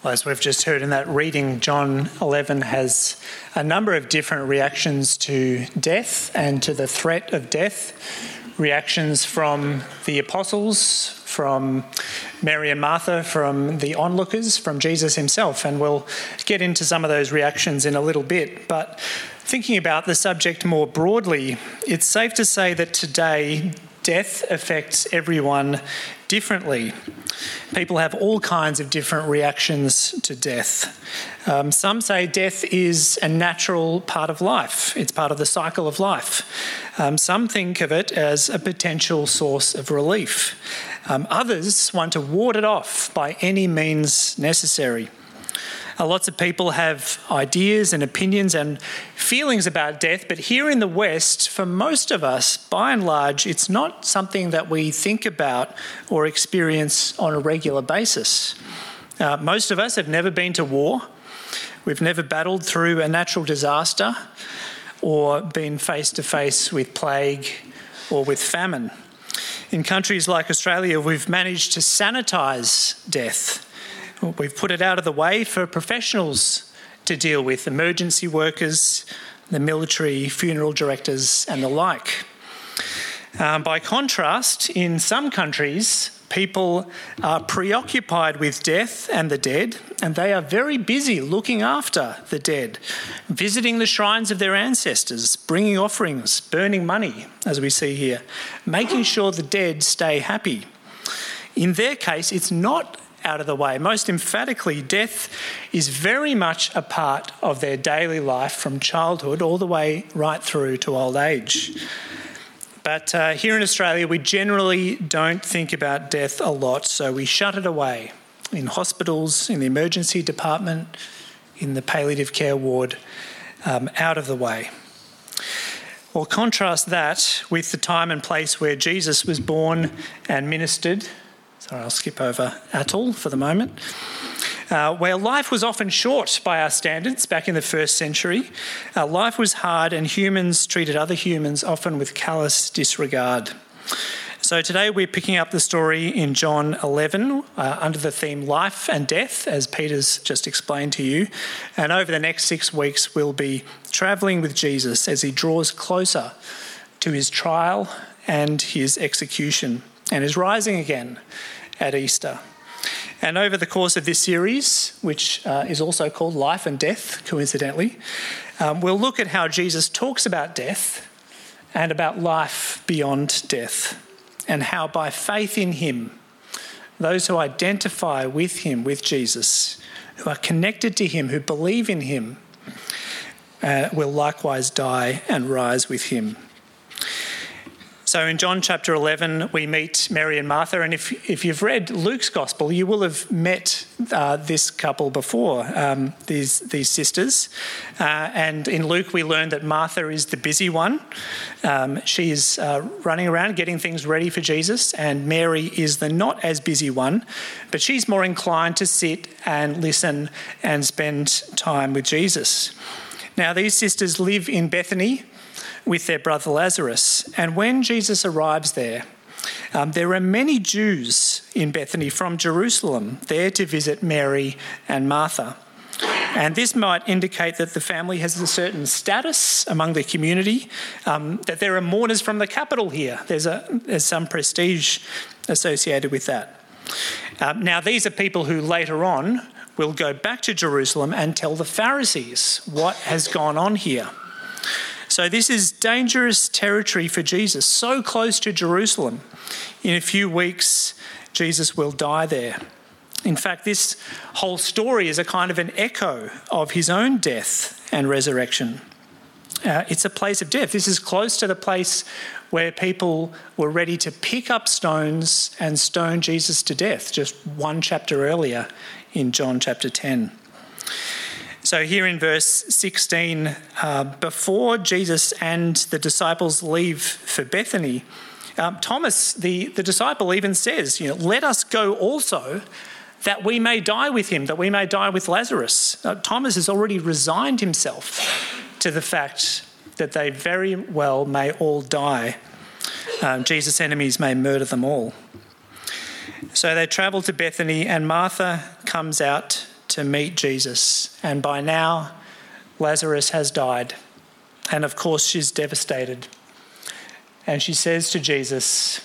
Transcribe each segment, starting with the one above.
Well, as we've just heard in that reading, John 11 has a number of different reactions to death and to the threat of death. Reactions from the apostles, from Mary and Martha, from the onlookers, from Jesus himself. And we'll get into some of those reactions in a little bit. But thinking about the subject more broadly, it's safe to say that today death affects everyone differently. People have all kinds of different reactions to death. Some say death is a natural part of life. It's part of the cycle of life. Some think of it as a potential source of relief. Others want to ward it off by any means necessary. Lots of people have ideas and opinions and feelings about death, but here in the West, for most of us, by and large, it's not something that we think about or experience on a regular basis. Most of us have never been to war. We've never battled through a natural disaster or been face to face with plague or with famine. In countries like Australia, we've managed to sanitise death. We've put it out of the way for professionals to deal with, emergency workers, the military, funeral directors and the like. By contrast, in some countries, people are preoccupied with death and the dead, and they are very busy looking after the dead, visiting the shrines of their ancestors, bringing offerings, burning money, as we see here, making sure the dead stay happy. In their case, it's not out of the way. Most emphatically, death is very much a part of their daily life from childhood all the way right through to old age. But here in Australia, we generally don't think about death a lot, so we shut it away in hospitals, in the emergency department, in the palliative care ward, out of the way. Well, contrast that with the time and place where Jesus was born and ministered. Sorry, I'll skip over Atul for the moment. Where life was often short by our standards back in the first century. Life was hard and humans treated other humans often with callous disregard. So today we're picking up the story in John 11 under the theme Life and Death, as Peter's just explained to you. And over the next 6 weeks we'll be travelling with Jesus as he draws closer to his trial and his execution and is rising again at Easter. And over the course of this series, which is also called Life and Death, coincidentally, we'll look at how Jesus talks about death and about life beyond death, and how by faith in him, those who identify with him, with Jesus, who are connected to him, who believe in him, will likewise die and rise with him. So in John chapter 11, we meet Mary and Martha, and if you've read Luke's gospel, you will have met this couple before, these sisters. And in Luke, we learn that Martha is the busy one. She is running around getting things ready for Jesus, and Mary is the not as busy one, but she's more inclined to sit and listen and spend time with Jesus. Now, these sisters live in Bethany with their brother Lazarus. And when Jesus arrives there, there are many Jews in Bethany from Jerusalem there to visit Mary and Martha. And this might indicate that the family has a certain status among the community, that there are mourners from the capital here. There's some prestige associated with that. Now, these are people who later on will go back to Jerusalem and tell the Pharisees what has gone on here. So this is dangerous territory for Jesus, so close to Jerusalem. In a few weeks, Jesus will die there. In fact, this whole story is a kind of an echo of his own death and resurrection. It's a place of death. This is close to the place where people were ready to pick up stones and stone Jesus to death, just one chapter earlier in John chapter 10. So here in verse 16, before Jesus and the disciples leave for Bethany, Thomas, the disciple, even says, let us go also that we may die with him, that we may die with Lazarus. Thomas has already resigned himself to the fact that they very well may all die. Jesus' enemies may murder them all. So they travel to Bethany, and Martha comes out to meet Jesus. And by now, Lazarus has died. And of course, she's devastated. And she says to Jesus,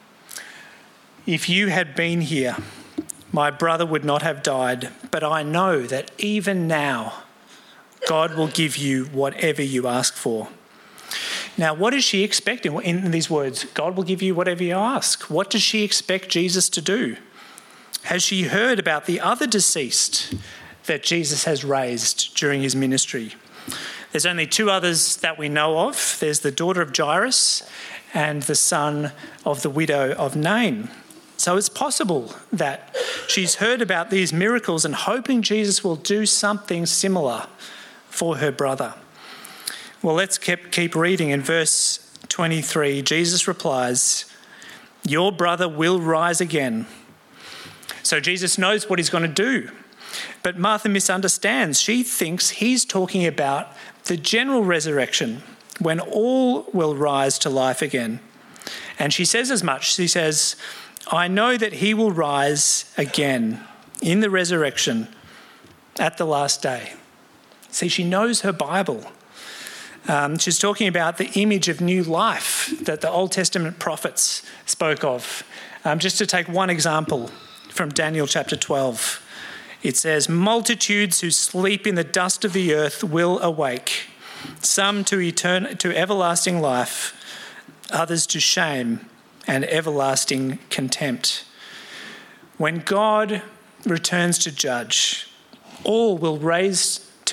"If you had been here, my brother would not have died. But I know that even now, God will give you whatever you ask for." Now, what is she expecting in these words? God will give you whatever you ask. What does she expect Jesus to do? Has she heard about the other deceased that Jesus has raised during his ministry? There's only two others that we know of. There's the daughter of Jairus and the son of the widow of Nain. So it's possible that she's heard about these miracles and hoping Jesus will do something similar for her brother. Well, let's keep reading. In verse 23, Jesus replies, "Your brother will rise again." So Jesus knows what he's going to do. But Martha misunderstands. She thinks he's talking about the general resurrection, when all will rise to life again. And she says as much. She says, "I know that he will rise again in the resurrection at the last day." See, she knows her Bible. She's talking about the image of new life that the Old Testament prophets spoke of. Just to take one example from Daniel chapter 12, it says, "Multitudes who sleep in the dust of the earth will awake, some to everlasting life, others to shame and everlasting contempt." When God returns to judge, all will be raised to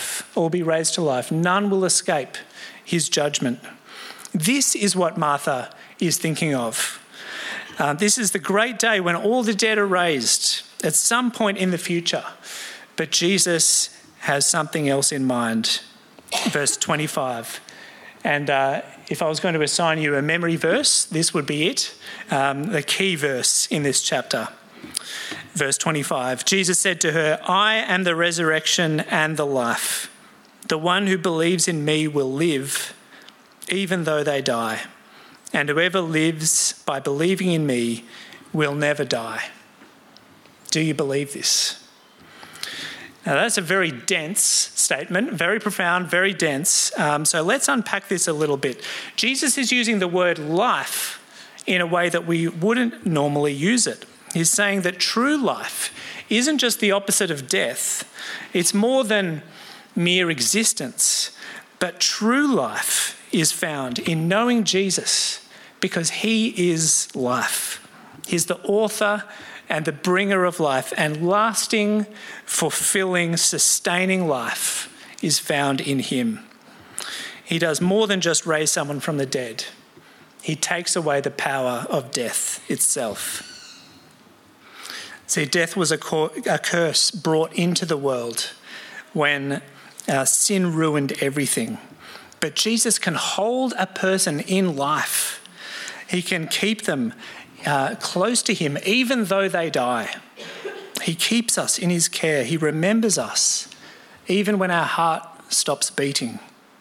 life. None will escape his judgment. This is what Martha is thinking of. This is the great day when all the dead are raised at some point in the future. But Jesus has something else in mind. Verse 25. And if I was going to assign you a memory verse, this would be it, the key verse in this chapter. Verse 25, Jesus said to her, "I am the resurrection and the life. The one who believes in me will live, even though they die. And whoever lives by believing in me will never die." Do you believe this? Now, that's a very dense statement, very profound, very dense. So let's unpack this a little bit. Jesus is using the word life in a way that we wouldn't normally use it. He's saying that true life isn't just the opposite of death. It's more than mere existence. But true life is found in knowing Jesus because he is life. He's the author and the bringer of life, and lasting, fulfilling, sustaining life is found in him. He does more than just raise someone from the dead. He takes away the power of death itself. See, death was a curse brought into the world when sin ruined everything. But Jesus can hold a person in life. He can keep them close to him even though they die. He keeps us in his care. He remembers us even when our heart stops beating.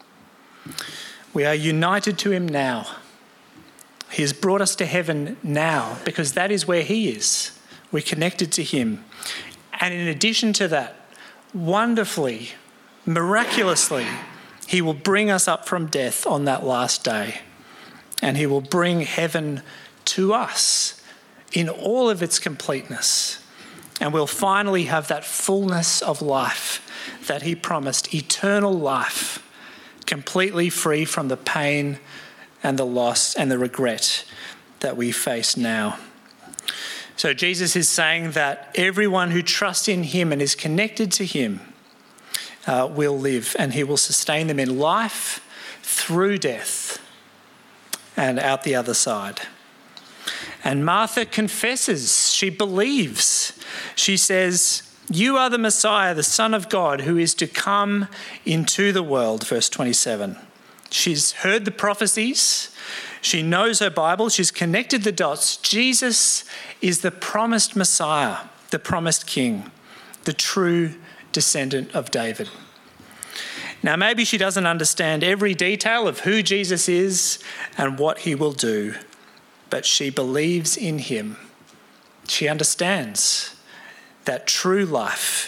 We are united to him now. He has brought us to heaven now because that is where he is. We're connected to him. And in addition to that, wonderfully, miraculously, he will bring us up from death on that last day. And he will bring heaven to us in all of its completeness. And we'll finally have that fullness of life that he promised, eternal life, completely free from the pain and the loss and the regret that we face now. So Jesus is saying that everyone who trusts in him and is connected to him will live, and he will sustain them in life through death and out the other side. And Martha confesses, she believes. She says, "You are the Messiah, the Son of God, who is to come into the world," verse 27. She's heard the prophecies. She knows her Bible. She's connected the dots. Jesus is the promised Messiah, the promised King, the true descendant of David. Now, maybe she doesn't understand every detail of who Jesus is and what he will do, but she believes in him. She understands that true life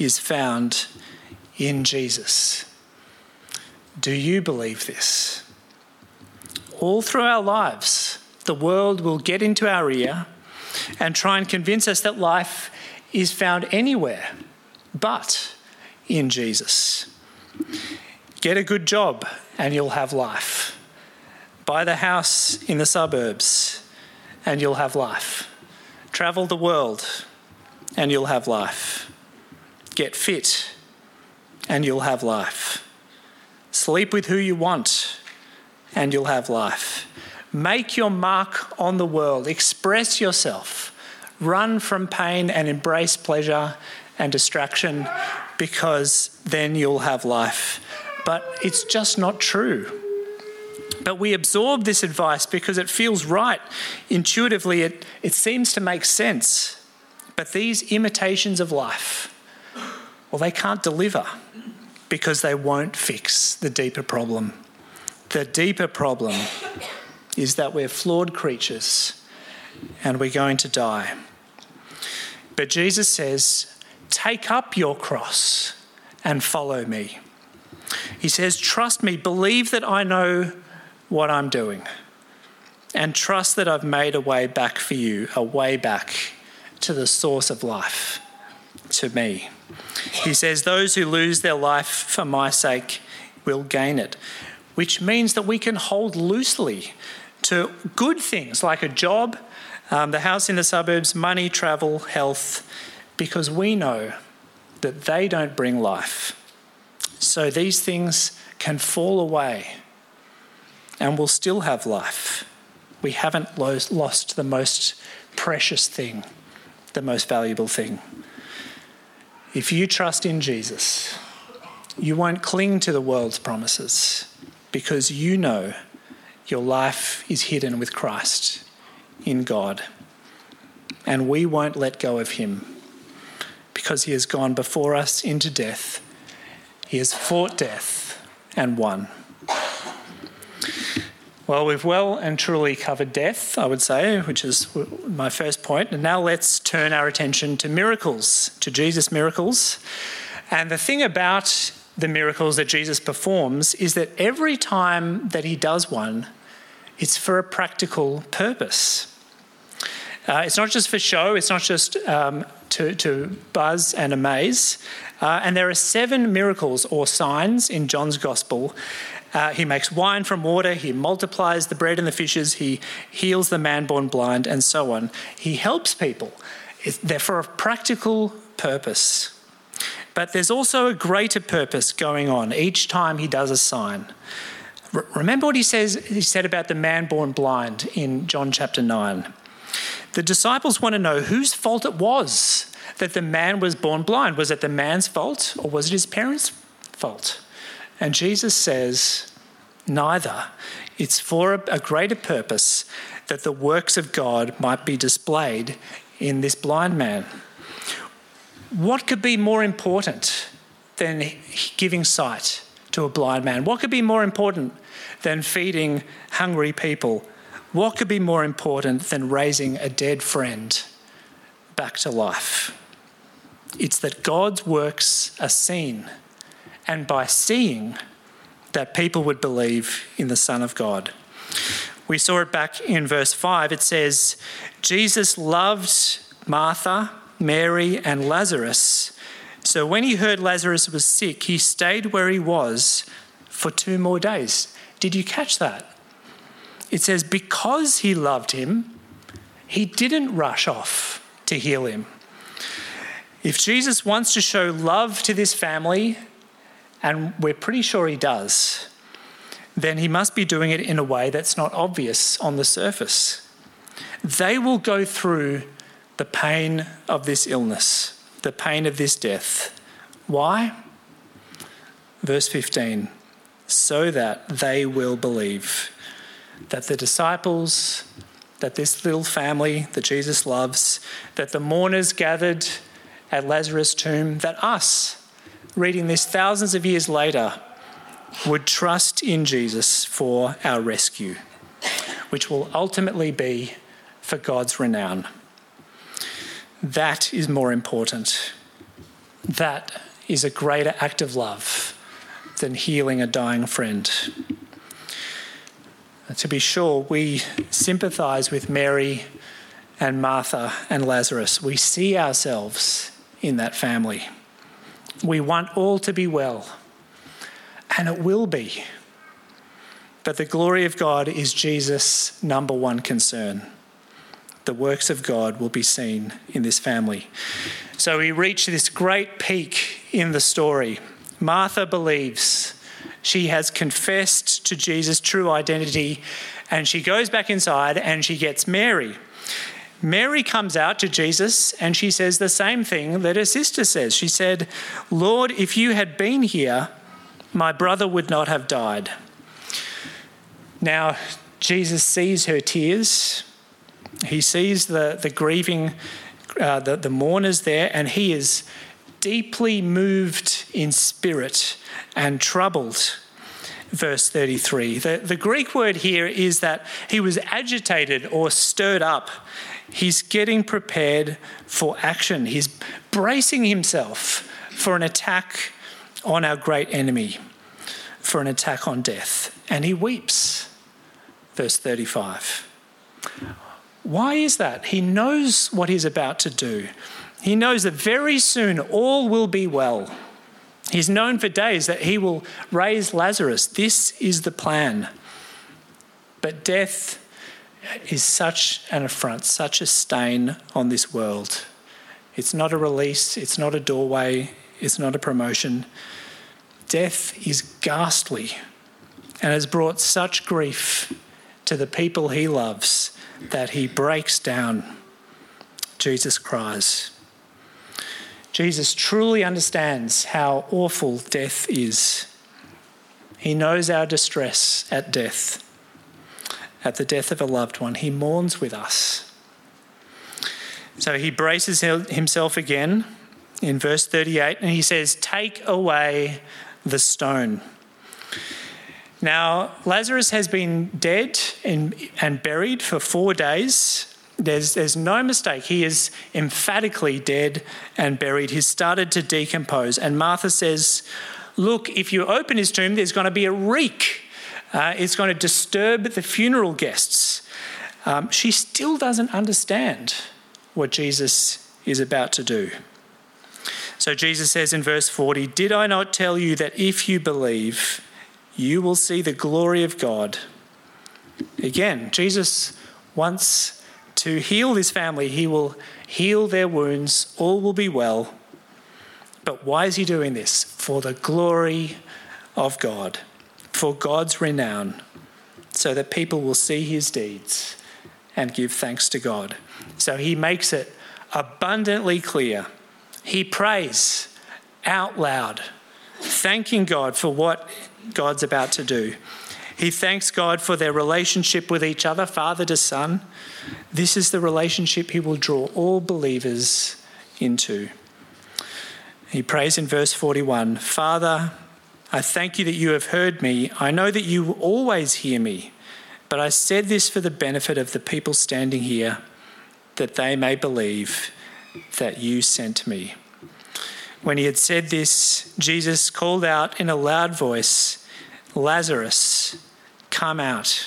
is found in Jesus. Do you believe this? All through our lives, the world will get into our ear and try and convince us that life is found anywhere but in Jesus. Get a good job and you'll have life. Buy the house in the suburbs and you'll have life. Travel the world and you'll have life. Get fit and you'll have life. Sleep with who you want and you'll have life. Make your mark on the world. Express yourself. Run from pain and embrace pleasure and distraction, because then you'll have life. But it's just not true. But we absorb this advice because it feels right. Intuitively, it seems to make sense. But these imitations of life, well, they can't deliver because they won't fix the deeper problem. The deeper problem is that we're flawed creatures and we're going to die. But Jesus says, take up your cross and follow me. He says, trust me, believe that I know what I'm doing, and trust that I've made a way back for you, a way back to the source of life, to me. He says, those who lose their life for my sake will gain it, which means that we can hold loosely to good things like a job, the house in the suburbs, money, travel, health, because we know that they don't bring life. So these things can fall away and we'll still have life. We haven't lost the most precious thing, the most valuable thing. If you trust in Jesus, you won't cling to the world's promises because you know your life is hidden with Christ in God. And we won't let go of him because he has gone before us into death. He has fought death and won. Well, we've well and truly covered death, I would say, which is my first point. And now let's turn our attention to miracles, to Jesus' miracles. And the thing about the miracles that Jesus performs is that every time that he does one, it's for a practical purpose. It's not just for show, it's not just to buzz and amaze. And there are 7 miracles or signs in John's Gospel. He makes wine from water, he multiplies the bread and the fishes, he heals the man born blind, and so on. He helps people. They're for a practical purpose. But there's also a greater purpose going on each time he does a sign. Remember what he said about the man born blind in John chapter 9. The disciples want to know whose fault it was that the man was born blind. Was it the man's fault or was it his parents' fault? And Jesus says, neither. It's for a greater purpose, that the works of God might be displayed in this blind man. What could be more important than giving sight to a blind man? What could be more important than feeding hungry people? What could be more important than raising a dead friend back to life? It's that God's works are seen, and by seeing, that people would believe in the Son of God. We saw it back in verse 5. It says, Jesus loved Martha, Mary, and Lazarus. So when he heard Lazarus was sick, he stayed where he was for 2 more days. Did you catch that? It says because he loved him, he didn't rush off to heal him. If Jesus wants to show love to this family, and we're pretty sure he does, then he must be doing it in a way that's not obvious on the surface. They will go through the pain of this illness, the pain of this death. Why? Verse 15, so that they will believe. That the disciples, that this little family that Jesus loves, that the mourners gathered at Lazarus' tomb, that us, reading this thousands of years later, would trust in Jesus for our rescue, which will ultimately be for God's renown. That is more important That is a greater act of love than healing a dying friend. To be sure, we sympathise with Mary and Martha and Lazarus. We see ourselves in that family. We want all to be well, and it will be. But the glory of God is Jesus' number one concern. The works of God will be seen in this family. So we reach this great peak in the story. Martha believes. She has confessed to Jesus' true identity, and she goes back inside and she gets Mary. Mary comes out to Jesus and she says the same thing that her sister says. She said, "Lord, if you had been here, my brother would not have died." Now, Jesus sees her tears. He sees the grieving, the mourners there, and he is deeply moved in spirit and troubled. Verse 33. The Greek word here is that he was agitated or stirred up. He's getting prepared for action. He's bracing himself for an attack on our great enemy, for an attack on death. And he weeps. Verse 35. Why is that? He knows what he's about to do. He knows that very soon all will be well. He's known for days that he will raise Lazarus. This is the plan. But death is such an affront, such a stain on this world. It's not a release, it's not a doorway, it's not a promotion. Death is ghastly and has brought such grief to the people he loves that he breaks down. Jesus cries. Jesus truly understands how awful death is. He knows our distress at death, at the death of a loved one. He mourns with us. So he braces himself again in verse 38 and he says, "Take away the stone." Now, Lazarus has been dead and buried for 4 days. There's no mistake. He is emphatically dead and buried. He's started to decompose. And Martha says, "Look, if you open his tomb, there's going to be a reek. It's going to disturb the funeral guests." She still doesn't understand what Jesus is about to do. So Jesus says in verse 40, "Did I not tell you that if you believe, you will see the glory of God?" Again, Jesus wants to heal this family. He will heal their wounds. All will be well. But why is he doing this? For the glory of God, for God's renown, so that people will see his deeds and give thanks to God. So he makes it abundantly clear. He prays out loud, thanking God for what God's about to do. He thanks God for their relationship with each other, father to son. This is the relationship he will draw all believers into. He prays in verse 41, "Father, I thank you that you have heard me. I know that you always hear me, but I said this for the benefit of the people standing here, that they may believe that you sent me." When he had said this, Jesus called out in a loud voice, "Lazarus, come out."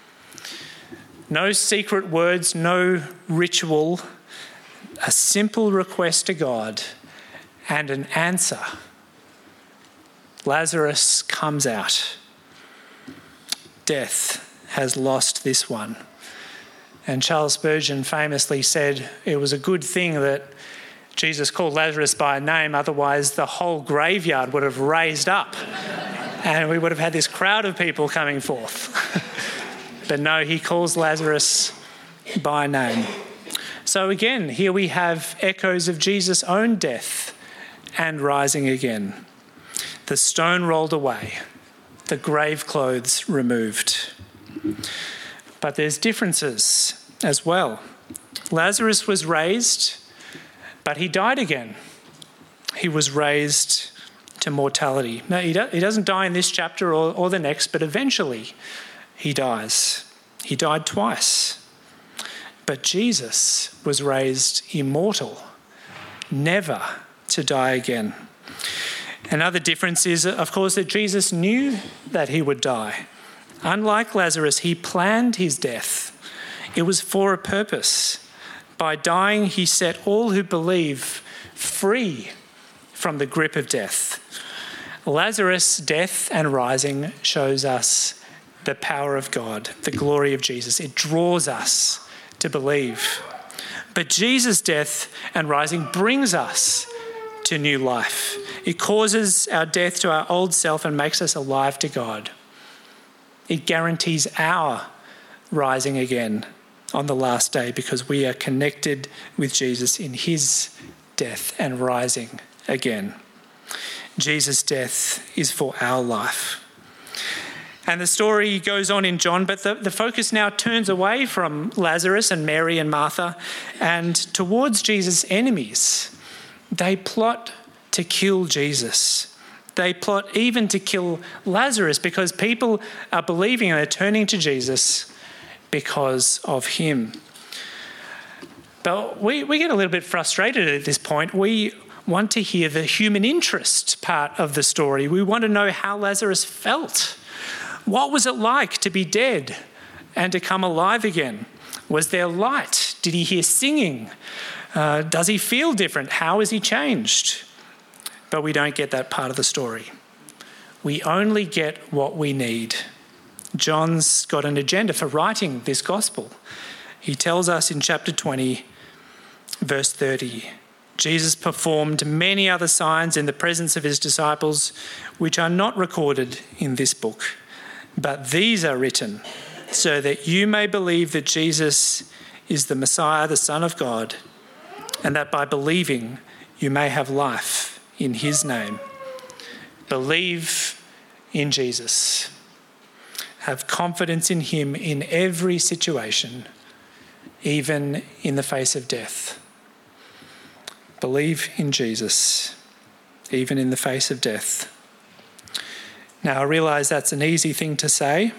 No secret words, no ritual, a simple request to God and an answer. Lazarus comes out. Death has lost this one. And Charles Spurgeon famously said it was a good thing that Jesus called Lazarus by name, otherwise the whole graveyard would have raised up and we would have had this crowd of people coming forth. But no, he calls Lazarus by name. So again, here we have echoes of Jesus' own death and rising again. The stone rolled away, the grave clothes removed. But there's differences as well. Lazarus was raised, but he died again. He was raised to mortality. No, he doesn't die in this chapter or the next, but eventually he dies. He died twice. But Jesus was raised immortal, never to die again. Another difference is, of course, that Jesus knew that he would die. Unlike Lazarus, he planned his death. It was for a purpose. By dying, he set all who believe free from the grip of death. Lazarus' death and rising shows us the power of God, the glory of Jesus. It draws us to believe. But Jesus' death and rising brings us to new life. It causes our death to our old self and makes us alive to God. It guarantees our rising again on the last day because we are connected with Jesus in his death and rising again. Jesus' death is for our life. And the story goes on in John, but the focus now turns away from Lazarus and Mary and Martha and towards Jesus' enemies. They plot to kill Jesus. They plot even to kill Lazarus because people are believing and they're turning to Jesus because of him. But we get a little bit frustrated at this point. We want to hear the human interest part of the story. We want to know how Lazarus felt. What was it like to be dead and to come alive again? Was there light? Did he hear singing? Does he feel different? How has he changed? But we don't get that part of the story. We only get what we need. John's got an agenda for writing this gospel. He tells us in chapter 20, verse 30, Jesus performed many other signs in the presence of his disciples, which are not recorded in this book. But these are written so that you may believe that Jesus is the Messiah, the Son of God, and that by believing you may have life in his name. Believe in Jesus. Have confidence in him in every situation, even in the face of death. Believe in Jesus, even in the face of death. Now, I realise that's an easy thing to say.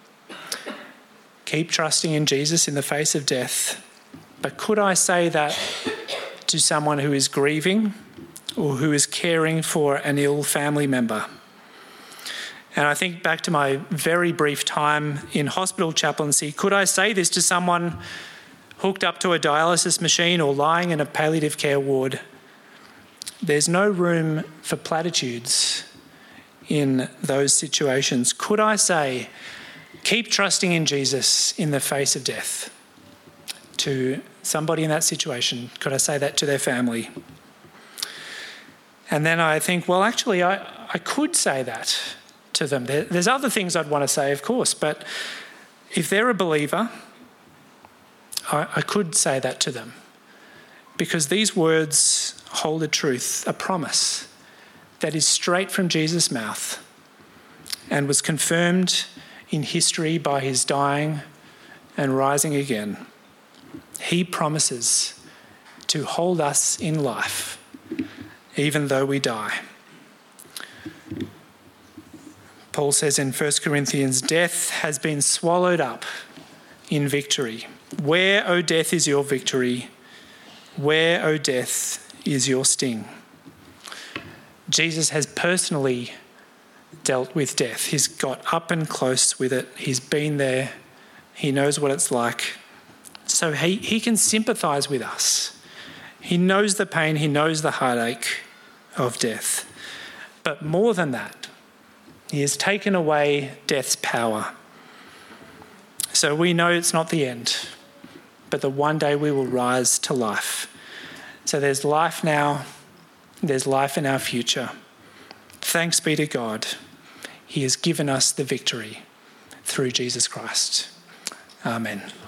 Keep trusting in Jesus in the face of death. But could I say that to someone who is grieving or who is caring for an ill family member? And I think back to my very brief time in hospital chaplaincy. Could I say this to someone hooked up to a dialysis machine or lying in a palliative care ward? There's no room for platitudes in those situations. Could I say, keep trusting in Jesus in the face of death? To somebody in that situation, could I say that to their family? And then I think, well, actually, I could say that to them. There's other things I'd want to say, of course, but if they're a believer, I could say that to them. Because these words hold a truth, a promise, that is straight from Jesus' mouth and was confirmed in history by his dying and rising again. He promises to hold us in life, even though we die. Paul says in 1 Corinthians, death has been swallowed up in victory. Where, O death, is your victory? Where, O death, is your sting? Jesus has personally dealt with death. He's got up and close with it. He's been there. He knows what it's like. So he can sympathise with us. He knows the pain. He knows the heartache of death. But more than that, he has taken away death's power. So we know it's not the end, but that one day we will rise to life. So there's life now. There's life in our future. Thanks be to God. He has given us the victory through Jesus Christ. Amen.